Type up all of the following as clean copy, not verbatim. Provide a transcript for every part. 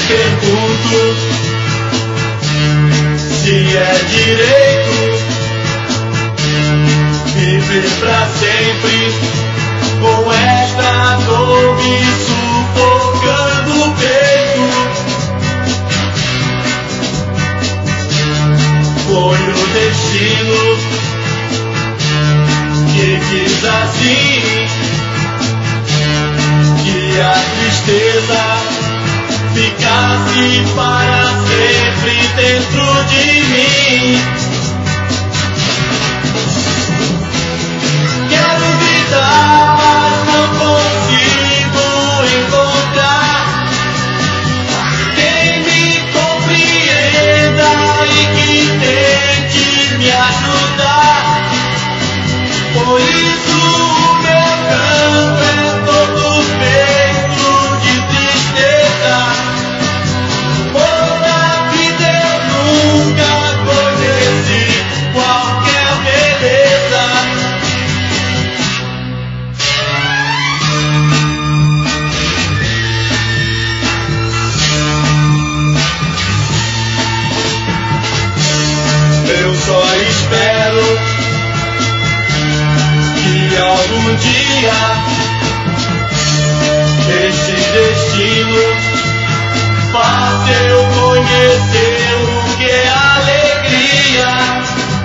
pergunto se é direito viver pra sempre com esta dor me sufocando o peito. Foi o destino que quis assim que a tristeza ficasse para sempre dentro de mim. Quero gritar, mas não consigo encontrar quem me compreenda e que tente me ajudar. Por isso o meu canto é todo feito de tristeza, pois na vida eu nunca conheci qualquer beleza. Eu só espero que algum dia este destino faça eu conhecer o que é alegria.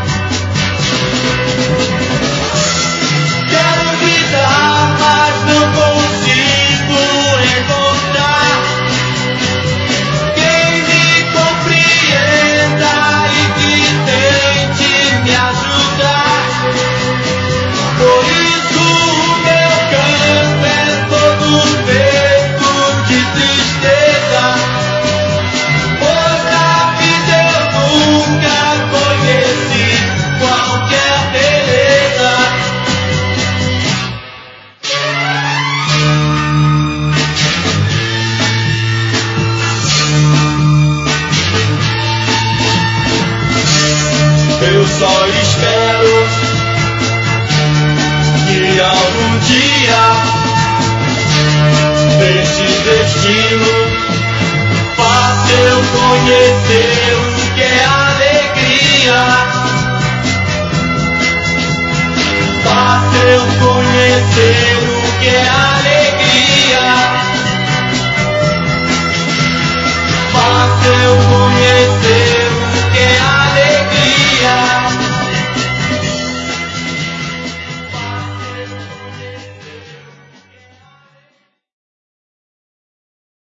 Quero gritar, mas não consigo encontrar quem me compreenda e que tente me ajudar. Por isso o meu canto é todo feito de tristeza, pois na vida eu nunca conheci qualquer beleza. Eu só espero que algum dia este destino faça eu conhecer o que é alegria, faça eu conhecer o que é alegria.